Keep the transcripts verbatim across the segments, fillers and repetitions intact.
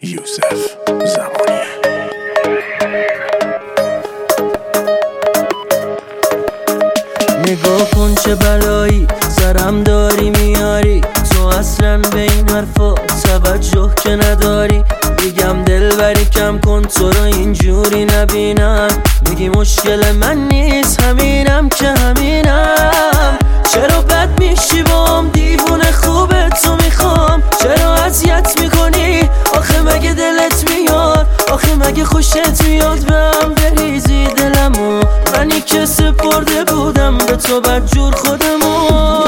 یوسف زمانی. نگاه کن چه بلایی سرم داری میاری، تو اصلا به این حرفا توجه که نداری. میگم دلبری کم کن تو رو اینجوری نبینم، میگی مشکل من نیست همینم که همینم. چرا بد میشی بام دیوونه خوبه تو میخوام، چرا اذیت میکنی آخه مگه دلت میاد، آخه مگه خوشت میاد به هم بریزی دلمو، منی که سپرده بودم به تو بدجور خودمو.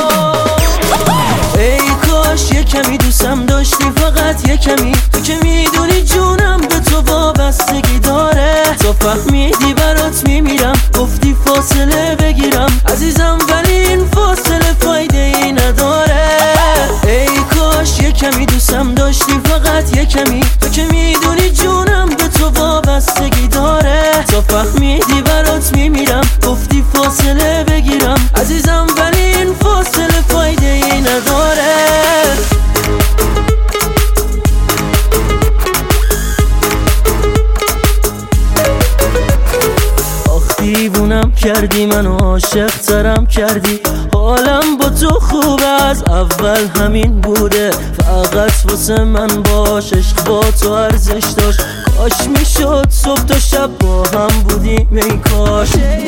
ای کاش یه کمی دوستم داشتی، فقط یه کمی، تو که میدونی جونم به تو وابستگی داره. تو فهمیدی برات میمیرم، گفتی فاصله بگیرم عزیزم، ولی این فاصله فایده ای نداره. ای کاش یه کمی دوستم داشتی، فقط یه کمی، تو که میدونی جونم به تو وابستگی داره. تو فهمیدی برات میمیرم، گفتی فاصله بگیرم عزیزم، ولی این فاصله فایده ای نداره. دیوونم کردی منو، عاشق ترم کردی، حالم با تو خوب از اول همین بوده، فقط واسه من باش، عشق با تو ارزش داشت. کاش میشد صبح تا شب با هم بودیم، ای کاش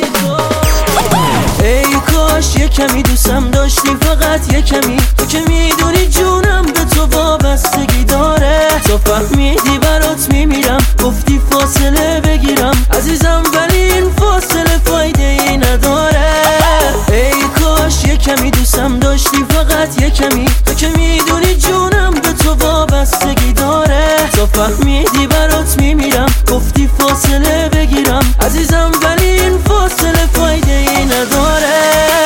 ای کاش یه کمی دوستم داشتی، فقط یه کمی، تو که میدونی جونم به تو وابستگی داره. تو فهمیدی برات میمیرم، گفتی فاصله بگیرم عزیزم، ولی این فاصله فایده ای نداره. ای کاش یه کمی دوستم داشتی، فقط یه کمی، تو که میدونی جونم به تو وابستگی داره. تو فهمیدی برات میمیرم، گفتی فاصله بگیرم عزیزم، ولی این فاصله فایده ای نداره.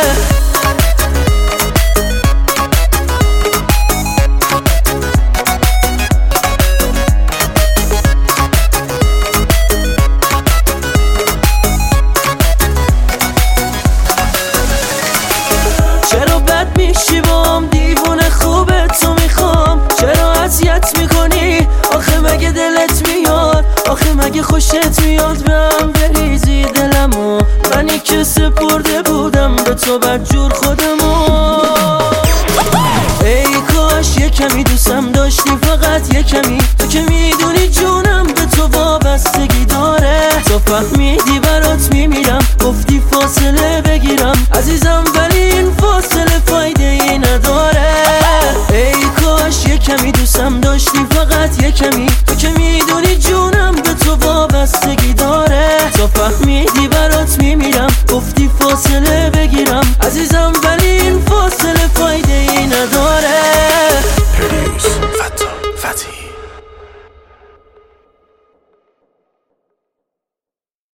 چرا بد میشی بام دیوونه خوبه تو میخوام، چرا اذیت میکنی آخه مگه دلت میاد، آخه مگه خوشت میاد به هم بریزی دلمو، منی که سپرده بودم به تو بدجور خودمو. ای کاش یه کمی دوستم داشتی، فقط یه کمی، تو که میدونی جونم به تو وابستگی داره. تو فهمیدی برات میمیرم، گفتی فاصله بگیرم عزیزم، ولی این فاصله فایده ای نداره. ای کاش یه کمی دوستم داشتی، فقط یه کمی، تو که میدونی جونم به تو وابستگی داره. تو فهمیدی برات میمیرم، گفتی فاصله بگیرم عزیزم، ولی این فاصله فایده ای نداره. پلیس فتا فتی